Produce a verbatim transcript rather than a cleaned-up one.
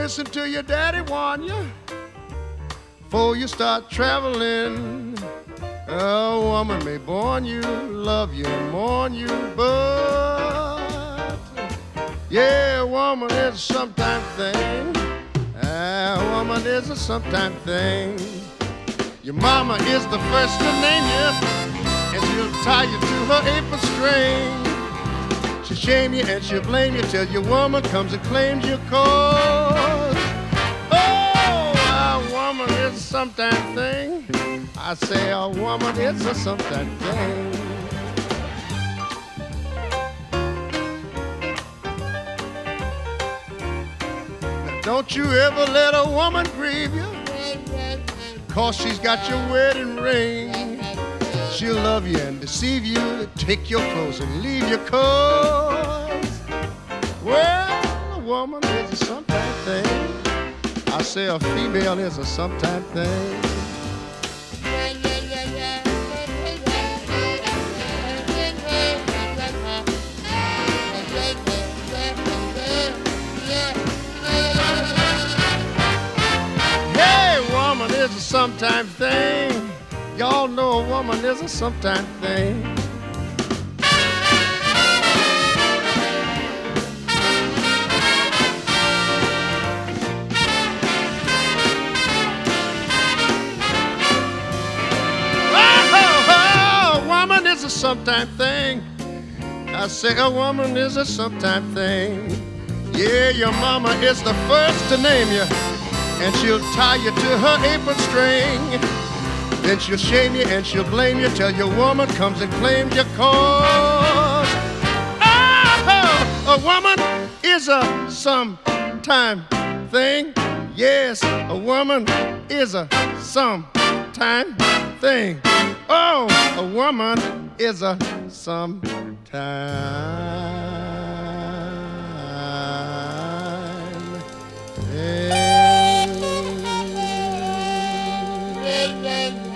listen to your daddy warn you before you start traveling. A woman may born you, love you, and mourn you, but yeah, a woman is a sometime thing. A woman is a sometime thing. Your mama is the first to name you, and she'll tie you to her apron string. She'll shame you and she'll blame you till your woman comes and claims your cause. Oh, a woman is a sometime thing. I say a woman is a sometime thing. Now don't you ever let a woman grieve you, 'cause she's got your wedding ring. She'll love you and deceive you, take your clothes and leave your cause. Well, a woman is a sometime thing. I say a female is a sometime thing. Hey, woman is a sometime thing. Y'all know a woman is a sometime thing. Oh, oh, a woman is a sometime thing. I say a woman is a sometime thing. Yeah, your mama is the first to name you, and she'll tie you to her apron string. Then she'll shame you and she'll blame you till your woman comes and claims your cause. Oh, a woman is a sometime thing. Yes, a woman is a sometime thing. Oh, a woman is a sometime thing.